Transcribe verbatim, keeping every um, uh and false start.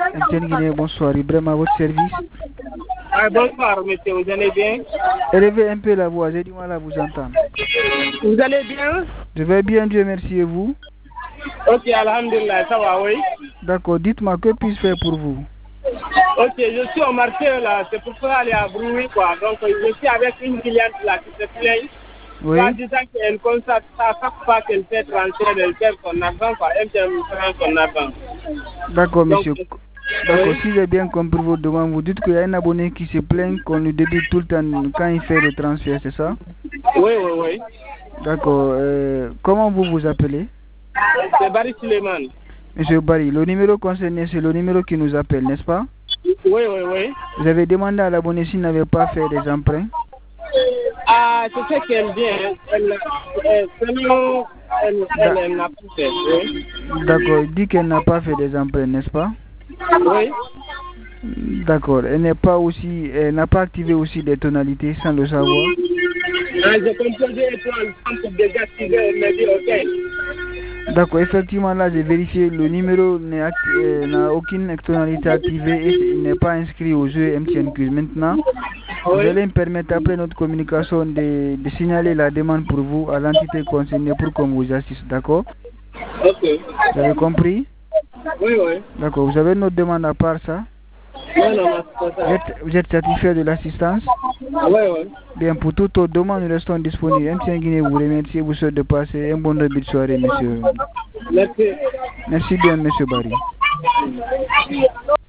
M T N Guinée, bonsoir. Ibrahim à votre service. Ah, bonsoir, monsieur, vous allez bien? Élevez un peu la voix, j'ai du mal à vous entendre. Vous allez bien? Je vais bien, Dieu merci, et vous? Ok, alhamdulillah, ça va, oui. D'accord, dites-moi, que puis-je faire pour vous? Ok, je suis au marché là, c'est pour ça aller à Brouy, quoi. Donc, je suis avec une cliente là qui se plaint. Oui. En disant qu'elle constate à chaque fois qu'elle fait transfert, elle perd son argent, quoi. Elle perd son argent. D'accord, monsieur. D'accord, oui. si j'ai bien compris vos demandes, vous dites qu'il y a un abonné qui se plaint qu'on lui débite tout le temps quand il fait le transfert, c'est ça? Oui, oui, oui. D'accord. Euh, comment vous vous appelez? C'est Barry Suleiman. Monsieur Barry, le numéro concerné, c'est le numéro qui nous appelle, n'est-ce pas? Oui, oui, oui. Vous avez demandé à l'abonné s'il n'avait pas fait des emprunts? Ah, c'est ce qu'elle dit. Elle, elle, elle, elle, elle, elle n'a pas fait. Oui. D'accord, il dit qu'elle n'a pas fait des emprunts, n'est-ce pas? Oui. D'accord, elle n'est pas aussi, elle n'a pas activé aussi des tonalités sans le savoir. Ah, j'ai composé étoile pour désactiver, elle m'a dit ok. D'accord, effectivement, là j'ai vérifié, le numéro n'a euh, aucune tonalité activée et il n'est pas inscrit aux jeux M T N Q. Maintenant, vous oui. allez me permettre, après notre communication, de, de signaler la demande pour vous à l'entité concernée pour qu'on vous assiste, d'accord? Ok. Vous avez compris? Oui, oui. D'accord, vous avez notre demande à part ça? Non, non, non, c'est pas ça. Vous êtes, vous êtes satisfait de l'assistance? Oui, oui. Bien, pour toute autre demande, nous restons disponibles. M T N Guinée vous remercie et vous souhaite de passer un bon début de soirée, monsieur. Merci. Merci bien, monsieur Barry.